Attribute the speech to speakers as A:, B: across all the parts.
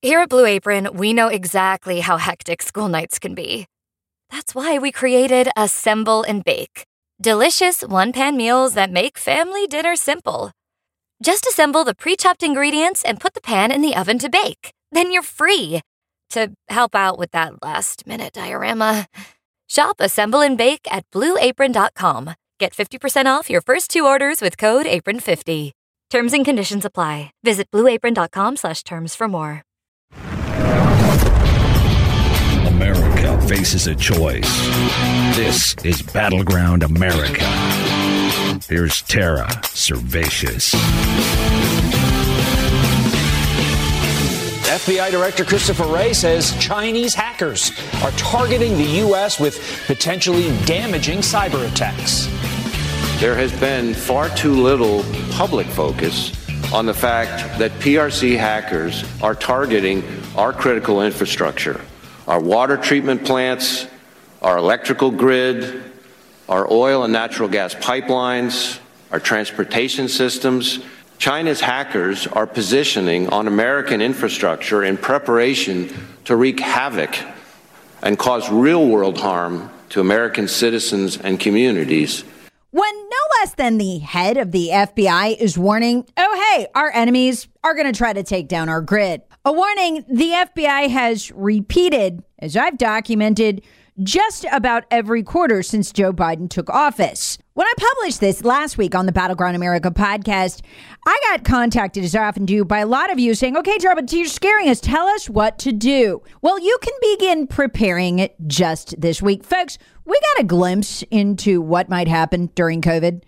A: Here at Blue Apron, we know exactly how hectic school nights can be. That's why we created Assemble and Bake. Delicious one-pan meals that make family dinner simple. Just assemble the pre-chopped ingredients and put the pan in the oven to bake. Then you're free to help out with that last-minute diorama. Shop Assemble and Bake at BlueApron.com. Get 50% off your first 2 orders with code APRON50. Terms and conditions apply. Visit BlueApron.com/terms for more.
B: America faces a choice. This is Battleground America. Here's Tara Servatius.
C: FBI Director Christopher Wray says Chinese hackers are targeting the U.S. with potentially damaging cyber attacks.
D: There has been far too little public focus on the fact that PRC hackers are targeting our critical infrastructure, our water treatment plants, our electrical grid, our oil and natural gas pipelines, our transportation systems. China's hackers are positioning on American infrastructure in preparation to wreak havoc and cause real-world harm to American citizens and communities.
E: When no less than the head of the FBI is warning, oh, hey, our enemies are going to try to take down our grid. A warning the FBI has repeated, as I've documented, just about every quarter since Joe Biden took office. When I published this last week on the Battleground America podcast, I got contacted, as I often do, by a lot of you saying, okay, Joe, but you're scaring us. Tell us what to do. Well, you can begin preparing it just this week. Folks, we got a glimpse into what might happen during COVID.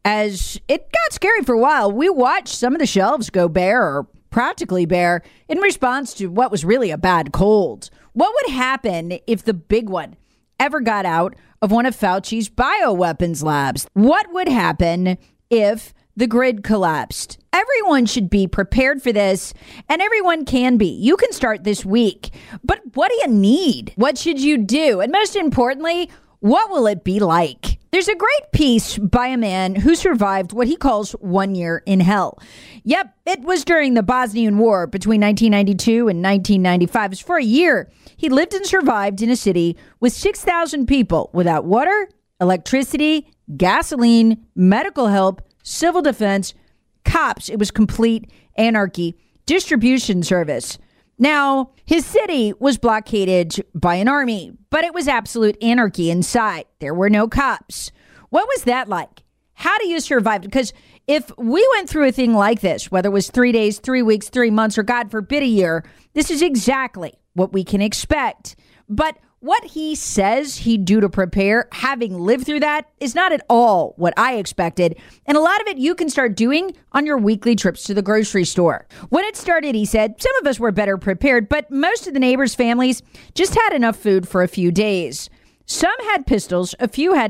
E: As it got scary for a while, we watched some of the shelves go bare or practically bare in response to what was really a bad cold. What would happen if the big one ever got out of one of Fauci's bioweapons labs? What would happen if the grid collapsed? Everyone should be prepared for this, and everyone can be. You can start this week. But what do you need? What should you do? And most importantly, what will it be like? There's a great piece by a man who survived what he calls 1 year in hell. Yep, it was during the Bosnian War between 1992 and 1995. It was for a year. He lived and survived in a city with 6,000 people without water, electricity, gasoline, medical help, civil defense, cops. It was complete anarchy. Distribution service. Now, his city was blockaded by an army, but it was absolute anarchy inside. There were no cops. What was that like? How do you survive? Because if we went through a thing like this, whether it was 3 days, 3 weeks, 3 months, or God forbid a year, this is exactly what we can expect. But what he says he'd do to prepare, having lived through that, is not at all what I expected. And a lot of it you can start doing on your weekly trips to the grocery store. When it started, he said, some of us were better prepared, but most of the neighbors' families just had enough food for a few days. Some had pistols, a few had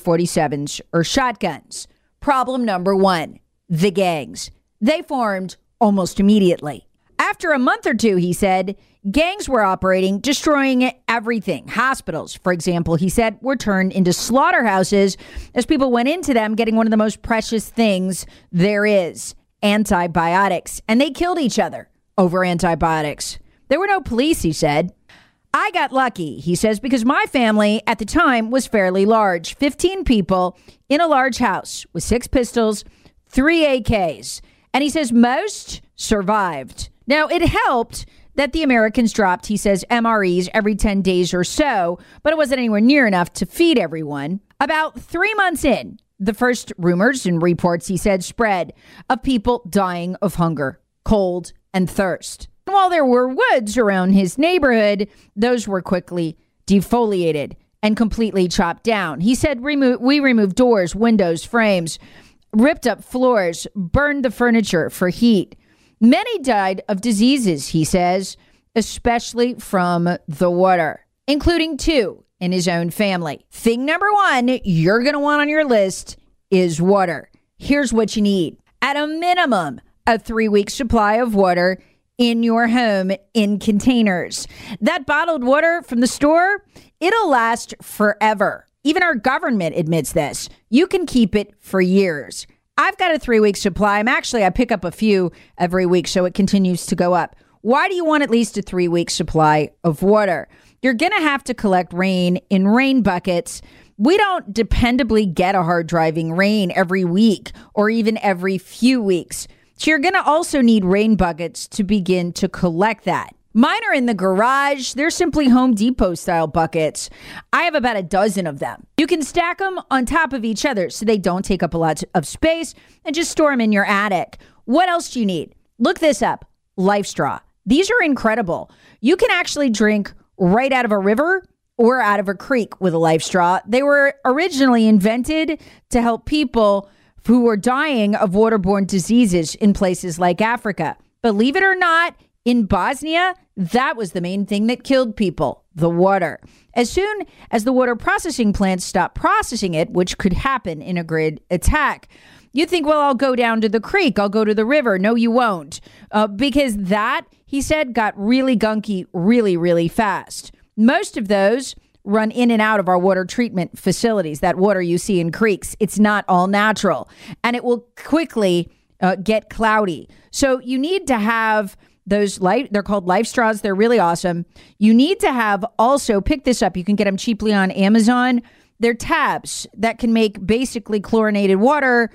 E: AK-47s or shotguns. Problem number one, the gangs. They formed almost immediately. After a month or two, he said, gangs were operating, destroying everything. Hospitals, for example, he said, were turned into slaughterhouses as people went into them getting one of the most precious things there is, antibiotics. And they killed each other over antibiotics. There were no police, he said. I got lucky, he says, because my family at the time was fairly large. 15 people in a large house with 6 pistols, 3 AKs. And he says most survived. Now, it helped that the Americans dropped, he says, MREs every 10 days or so, but it wasn't anywhere near enough to feed everyone. About 3 months in, the first rumors and reports, he said, spread of people dying of hunger, cold, and thirst. And while there were woods around his neighborhood, those were quickly defoliated and completely chopped down. He said, we removed doors, windows, frames, ripped up floors, burned the furniture for heat. Many died of diseases, he says, especially from the water, including 2 in his own family. Thing number 1 you're going to want on your list is water. Here's what you need. At a minimum, a 3-week supply of water in your home in containers. That bottled water from the store, it'll last forever. Even our government admits this. You can keep it for years. I've got a 3-week supply. I pick up a few every week, so it continues to go up. Why do you want at least a 3-week supply of water? You're going to have to collect rain in rain buckets. We don't dependably get a hard driving rain every week or even every few weeks. So you're going to also need rain buckets to begin to collect that. Mine are in the garage. They're simply Home Depot style buckets. I have about a dozen of them. You can stack them on top of each other so they don't take up a lot of space and just store them in your attic. What else do you need? Look this up. LifeStraw. These are incredible. You can actually drink right out of a river or out of a creek with a LifeStraw. They were originally invented to help people who were dying of waterborne diseases in places like Africa. Believe it or not, in Bosnia, that was the main thing that killed people, the water. As soon as the water processing plants stopped processing it, which could happen in a grid attack, you think, well, I'll go down to the creek, I'll go to the river. No, you won't. Because that, he said, got really gunky really, really fast. Most of those run in and out of our water treatment facilities, that water you see in creeks. It's not all natural, and it will quickly get cloudy. So you need to have those they're called LifeStraws. They're really awesome. You need to have also, pick this up. You can get them cheaply on Amazon. They're tabs that can make basically chlorinated water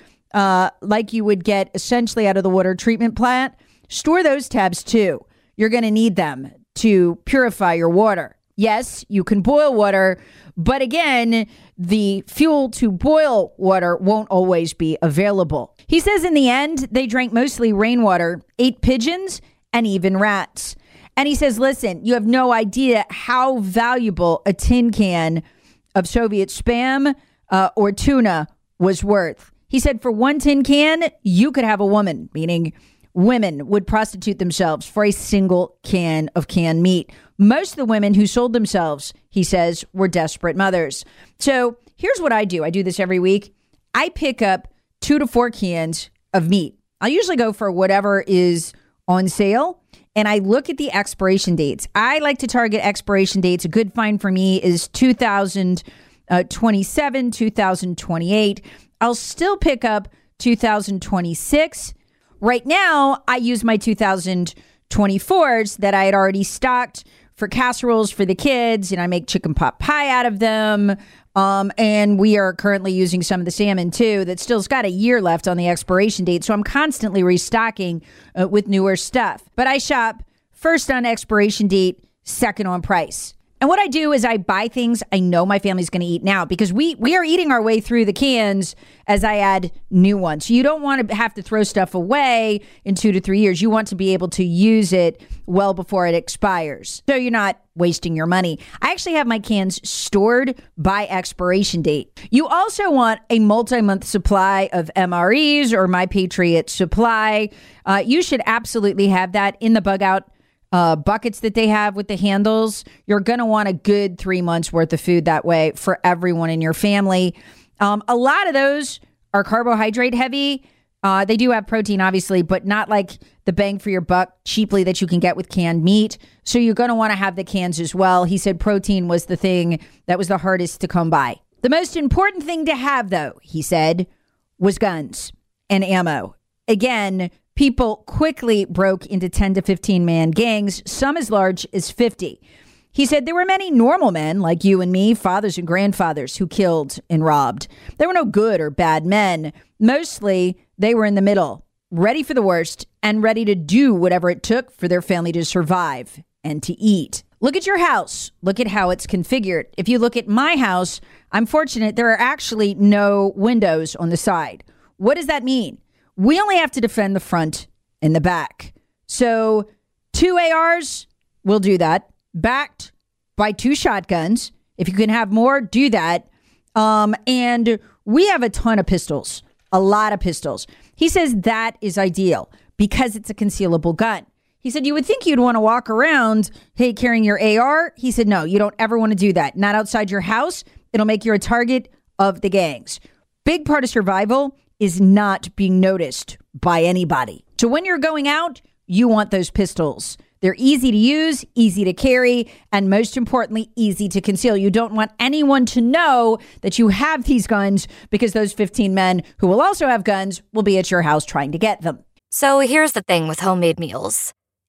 E: like you would get essentially out of the water treatment plant. Store those tabs too. You're going to need them to purify your water. Yes, you can boil water, but again, the fuel to boil water won't always be available. He says in the end, they drank mostly rainwater, ate pigeons, and even rats. And he says, listen, you have no idea how valuable a tin can of Soviet Spam or tuna was worth. He said for one tin can, you could have a woman, meaning women would prostitute themselves for a single can of canned meat. Most of the women who sold themselves, he says, were desperate mothers. So here's what I do. I do this every week. I pick up 2 to 4 cans of meat. I'll usually go for whatever is on sale, and I look at the expiration dates. I like to target expiration dates. A good find for me is 2027, 2028. I'll still pick up 2026. Right now, I use my 2024s that I had already stocked for casseroles for the kids, and I make chicken pot pie out of them. And we are currently using some of the salmon too that still's got a year left on the expiration date. So I'm constantly restocking with newer stuff. But I shop first on expiration date, second on price. And what I do is I buy things I know my family's going to eat now, because we are eating our way through the cans as I add new ones. So you don't want to have to throw stuff away in 2 to 3 years. You want to be able to use it well before it expires, so you're not wasting your money. I actually have my cans stored by expiration date. You also want a multi-month supply of MREs or My Patriot Supply. You should absolutely have that in the bug out buckets that they have with the handles. You're going to want a good 3 months worth of food that way for everyone in your family. A lot of those are carbohydrate heavy. They do have protein, obviously, but not like the bang for your buck cheaply that you can get with canned meat. So you're going to want to have the cans as well. He said protein was the thing that was the hardest to come by. The most important thing to have, though, he said, was guns and ammo. Again, people quickly broke into 10 to 15 man gangs, some as large as 50. He said there were many normal men like you and me, fathers and grandfathers, who killed and robbed. There were no good or bad men. Mostly, they were in the middle, ready for the worst and ready to do whatever it took for their family to survive and to eat. Look at your house. Look at how it's configured. If you look at my house, I'm fortunate there are actually no windows on the side. What does that mean? We only have to defend the front and the back. So 2 ARs will do that, backed by 2 shotguns. If you can have more, do that. And we have a ton of pistols, a lot of pistols. He says that is ideal because it's a concealable gun. He said, you would think you'd want to walk around, hey, carrying your AR. He said, no, you don't ever want to do that. Not outside your house. It'll make you a target of the gangs. Big part of survival is not being noticed by anybody. So when you're going out, you want those pistols. They're easy to use, easy to carry, and most importantly, easy to conceal. You don't want anyone to know that you have these guns, because those 15 men who will also have guns will be at your house trying to get them.
A: So here's the thing with homemade meals.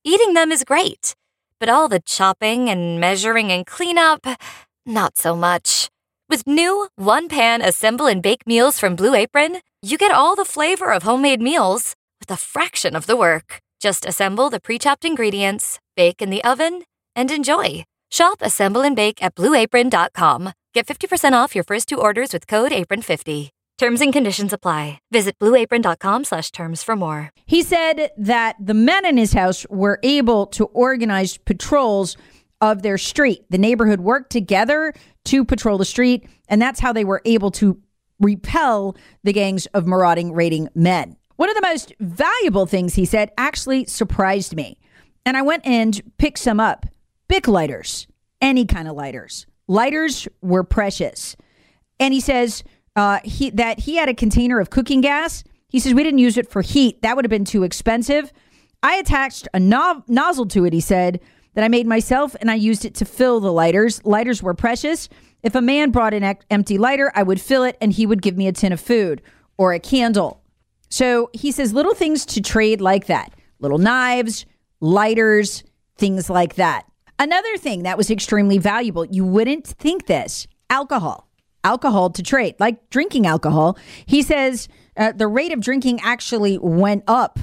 A: Eating them is great, but all the chopping and measuring and cleanup, not so much. With new one-pan assemble and bake meals from Blue Apron, you get all the flavor of homemade meals with a fraction of the work. Just assemble the pre-chopped ingredients, bake in the oven, and enjoy. Shop Assemble and Bake at BlueApron.com. Get 50% off your first 2 orders with code APRON50. Terms and conditions apply. Visit BlueApron.com/terms for more.
E: He said that the men in his house were able to organize patrols of their street. The neighborhood worked together to patrol the street, and that's how they were able to repel the gangs of marauding, raiding men. One of the most valuable things he said actually surprised me. And I went and picked some up. Bic lighters, any kind of lighters. Lighters were precious. And he says he had a container of cooking gas. He says, we didn't use it for heat. That would have been too expensive. I attached a nozzle to it, he said, that I made myself, and I used it to fill the lighters. Lighters were precious. If a man brought an empty lighter, I would fill it, and he would give me a tin of food or a candle. So he says little things to trade like that. Little knives, lighters, things like that. Another thing that was extremely valuable, you wouldn't think this, alcohol. Alcohol to trade, like drinking alcohol. He says the rate of drinking actually went up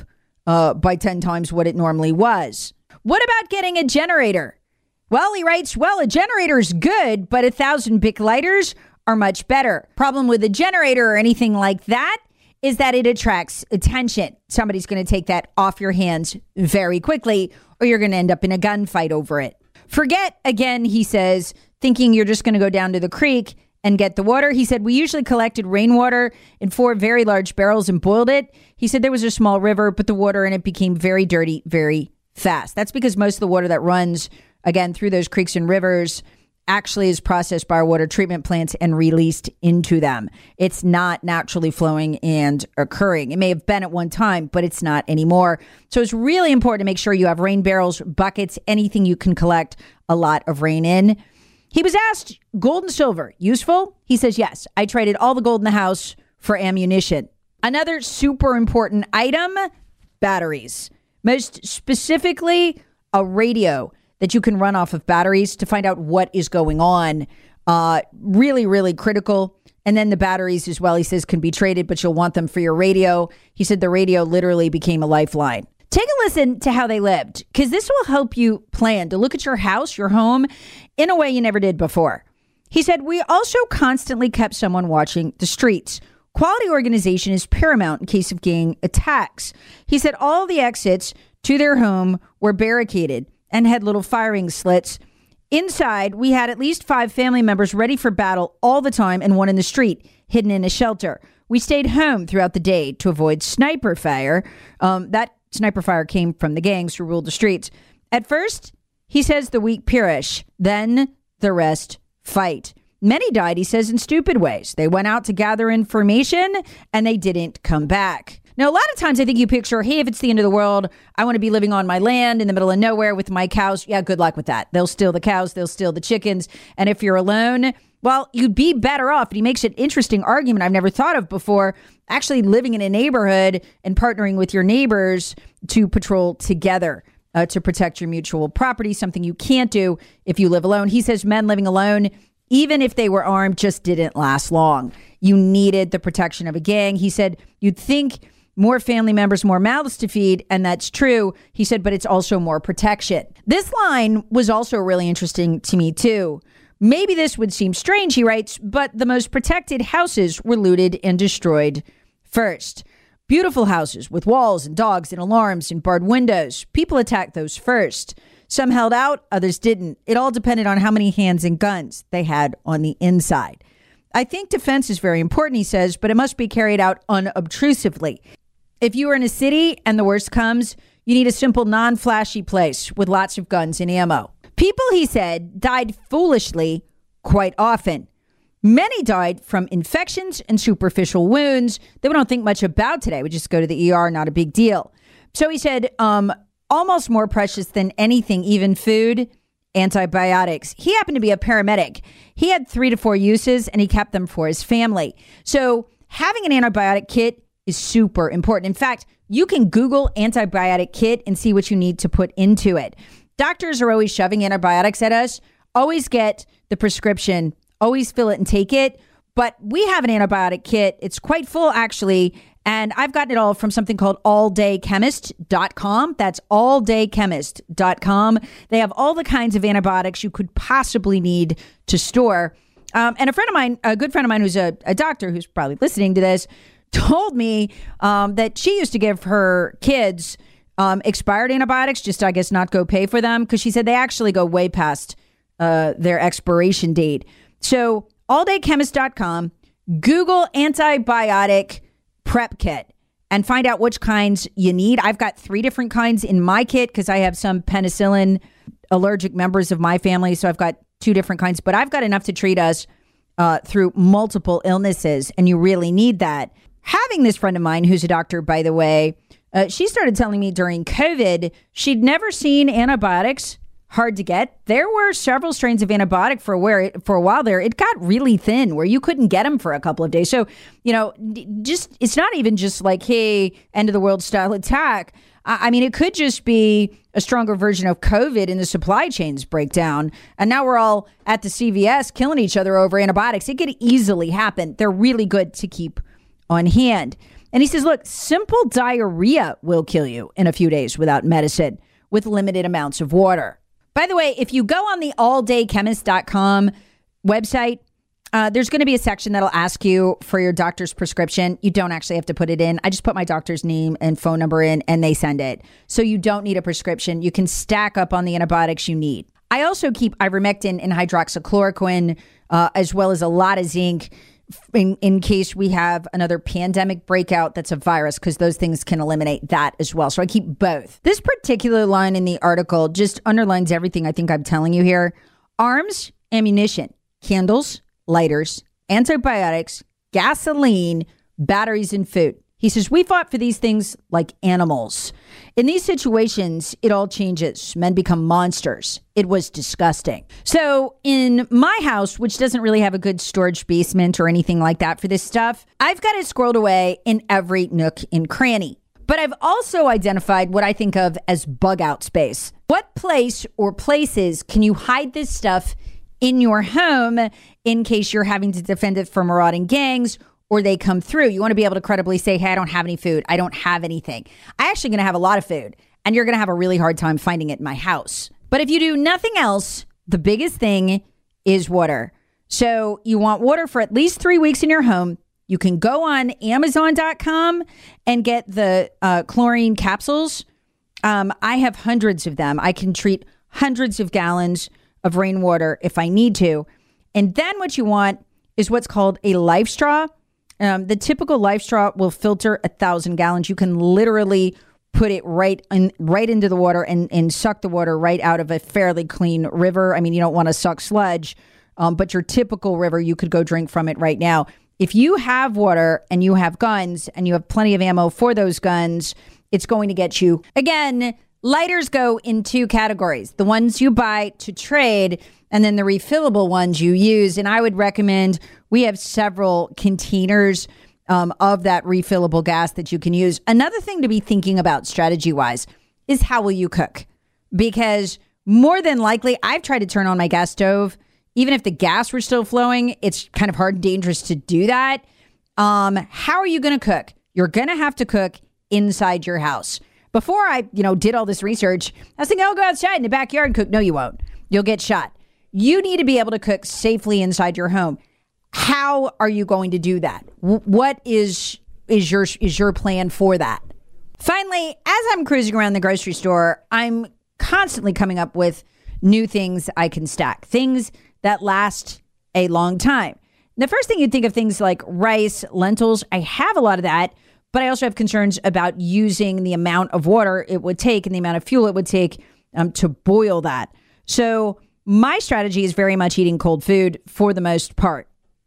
E: by 10 times what it normally was. What about getting a generator? Well, he writes, a generator is good, but 1,000 Bic lighters are much better. Problem with a generator or anything like that is that it attracts attention. Somebody's going to take that off your hands very quickly, or you're going to end up in a gunfight over it. Forget, again, he says, thinking you're just going to go down to the creek and get the water. He said, we usually collected rainwater in 4 very large barrels and boiled it. He said there was a small river, but the water in it became very dirty very fast. That's because most of the water that runs, again, through those creeks and rivers actually is processed by our water treatment plants and released into them. It's not naturally flowing and occurring. It may have been at one time, but it's not anymore. So it's really important to make sure you have rain barrels, buckets, anything you can collect a lot of rain in. He was asked, gold and silver, useful? He says, yes, I traded all the gold in the house for ammunition. Another super important item, batteries. Most specifically, a radio that you can run off of batteries to find out what is going on. Really, really critical. And then the batteries as well, he says, can be traded, but you'll want them for your radio. He said the radio literally became a lifeline. Take a listen to how they lived, because this will help you plan to look at your house, your home, in a way you never did before. He said, we also constantly kept someone watching the streets. Quality organization is paramount in case of gang attacks. He said all the exits to their home were barricaded and had little firing slits. Inside, we had at least 5 family members ready for battle all the time and one in the street, hidden in a shelter. We stayed home throughout the day to avoid sniper fire. That sniper fire came from the gangs who ruled the streets. At first, he says the weak perish, then the rest fight. Many died, he says, in stupid ways. They went out to gather information and they didn't come back. Now, a lot of times I think you picture, hey, if it's the end of the world, I want to be living on my land in the middle of nowhere with my cows. Yeah, good luck with that. They'll steal the cows. They'll steal the chickens. And if you're alone, well, you'd be better off. And he makes an interesting argument I've never thought of before, actually living in a neighborhood and partnering with your neighbors to patrol together to protect your mutual property, something you can't do if you live alone. He says men living alone, even if they were armed, just didn't last long. You needed the protection of a gang. He said you'd think more family members, more mouths to feed, and that's true. He said, but it's also more protection. This line was also really interesting to me, too. Maybe this would seem strange, he writes, but the most protected houses were looted and destroyed first. Beautiful houses with walls and dogs and alarms and barred windows. People attacked those first. Some held out, others didn't. It all depended on how many hands and guns they had on the inside. I think defense is very important, he says, but it must be carried out unobtrusively. If you are in a city and the worst comes, you need a simple, non-flashy place with lots of guns and ammo. People, he said, died foolishly quite often. Many died from infections and superficial wounds that we don't think much about today. We just go to the ER, not a big deal. So he said, almost more precious than anything, even food, antibiotics. He happened to be a paramedic. He had 3 to 4 uses and he kept them for his family. So having an antibiotic kit is super important. In fact, you can Google antibiotic kit and see what you need to put into it. Doctors are always shoving antibiotics at us. Always get the prescription, always fill it and take it. But we have an antibiotic kit. It's quite full, actually. And I've gotten it all from something called alldaychemist.com. That's alldaychemist.com. They have all the kinds of antibiotics you could possibly need to store. And a friend of mine, a good friend of mine who's a doctor who's probably listening to this, told me that she used to give her kids expired antibiotics, just I guess not go pay for them, because she said they actually go way past their expiration date. So alldaychemist.com, Google antibiotic prep kit and find out which kinds you need. I've got 3 different kinds in my kit because I have some penicillin allergic members of my family. So I've got 2 different kinds, but I've got enough to treat us through multiple illnesses, and you really need that. Having this friend of mine who's a doctor, by the way, she started telling me during COVID, she'd never seen antibiotics hard to get. There were several strains of antibiotic for a while there. It got really thin where you couldn't get them for a couple of days. So, just it's not even just like, hey, end of the world style attack. I mean, it could just be a stronger version of COVID and the supply chains break down. And now we're all at the CVS killing each other over antibiotics. It could easily happen. They're really good to keep on hand. And he says, look, simple diarrhea will kill you in a few days without medicine with limited amounts of water. By the way, if you go on the alldaychemist.com website, there's going to be a section that'll ask you for your doctor's prescription. You don't actually have to put it in. I just put my doctor's name and phone number in and they send it. So you don't need a prescription. You can stack up on the antibiotics you need. I also keep ivermectin and hydroxychloroquine, as well as a lot of zinc in case we have another pandemic breakout that's a virus, because those things can eliminate that as well. So I keep both. This particular line in the article just underlines everything I think I'm telling you here. Arms, ammunition, candles, lighters, antibiotics, gasoline, batteries, and food. He says, we fought for these things like animals. In these situations, it all changes. Men become monsters. It was disgusting. So in my house, which doesn't really have a good storage basement or anything like that for this stuff, I've got it squirreled away in every nook and cranny. But I've also identified what I think of as bug out space. What place or places can you hide this stuff in your home in case you're having to defend it from marauding gangs or they come through? You want to be able to credibly say, hey, I don't have any food. I don't have anything. I'm actually going to have a lot of food, and you're going to have a really hard time finding it in my house. But if you do nothing else, the biggest thing is water. So you want water for at least 3 weeks in your home. You can go on Amazon.com and get the chlorine capsules. I have hundreds of them. I can treat hundreds of gallons of rainwater if I need to. And then what you want is what's called a life straw. The typical life straw will filter 1,000 gallons. You can literally put it right into the water and suck the water right out of a fairly clean river. I mean, you don't want to suck sludge, but your typical river, you could go drink from it right now. If you have water and you have guns and you have plenty of ammo for those guns, it's going to get you. Again, lighters go in 2 categories. The ones you buy to trade and then the refillable ones you use. And I would recommend, we have several containers of that refillable gas that you can use. Another thing to be thinking about strategy-wise is how will you cook? Because more than likely, I've tried to turn on my gas stove. Even if the gas were still flowing, it's kind of hard and dangerous to do that. How are you going to cook? You're going to have to cook inside your house. Before I, did all this research, I was thinking, I'll go outside in the backyard and cook. No, you won't. You'll get shot. You need to be able to cook safely inside your home. How are you going to do that? What is your plan for that? Finally, as I'm cruising around the grocery store, I'm constantly coming up with new things I can stack, things that last a long time. The first thing you'd think of things like rice, lentils. I have a lot of that, but I also have concerns about using the amount of water it would take and the amount of fuel it would take to boil that. So my strategy is very much eating cold food for the most part.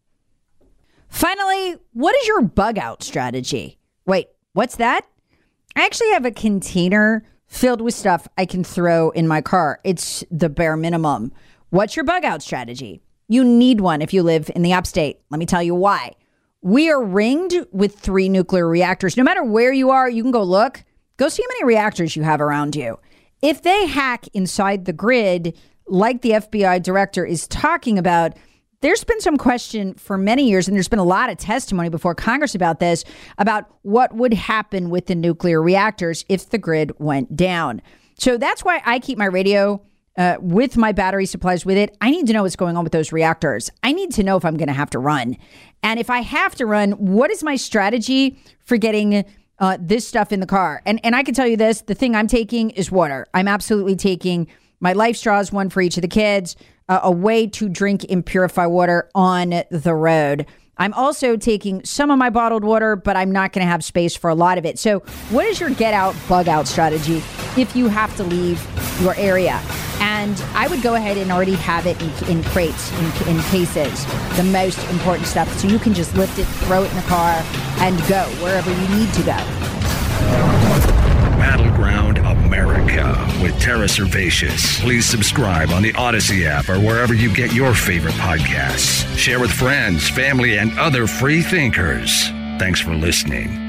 E: Finally, what is your bug out strategy? Wait, what's that? I actually have a container filled with stuff I can throw in my car. It's the bare minimum. What's your bug out strategy? You need one if you live in the upstate. Let me tell you why. We are ringed with 3 nuclear reactors. No matter where you are, you can go look. Go see how many reactors you have around you. If they hack inside the grid, like the FBI director is talking about, there's been some question for many years, and there's been a lot of testimony before Congress about this, about what would happen with the nuclear reactors if the grid went down. So that's why I keep my radio with my battery supplies with it. I need to know what's going on with those reactors. I need to know if I'm going to have to run. And if I have to run, what is my strategy for getting this stuff in the car? And I can tell you this, the thing I'm taking is water. I'm absolutely taking my Life Straws, one for each of the kids, a way to drink and purify water on the road. I'm also taking some of my bottled water, but I'm not going to have space for a lot of it. So what is your get out, bug out strategy if you have to leave your area? And I would go ahead and already have it in crates, in cases, the most important stuff. So you can just lift it, throw it in the car, and go wherever you need to go.
B: Battleground America with Tara Servatius. Please subscribe on the Odyssey app or wherever you get your favorite podcasts. Share with friends, family, and other free thinkers. Thanks for listening.